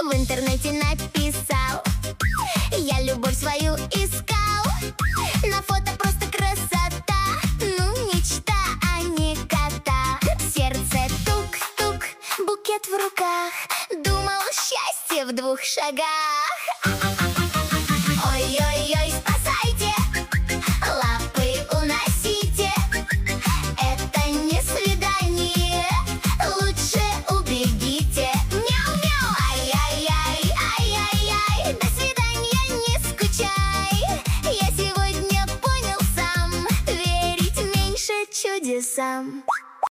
в интернете написал: я любовь свою искал. На фото просто красота, ну мечта, а не кота. Сердце тук-тук, букет в руках, думал, счастье в 2 шагах. Ой-ой-ой, спасайте, лапы уносите, это не свидание, лучше убегите. Мяу-мяу, ай-яй-яй, ай-яй-яй, до свидания, не скучай. Я сегодня понял сам, верить меньше чудесам.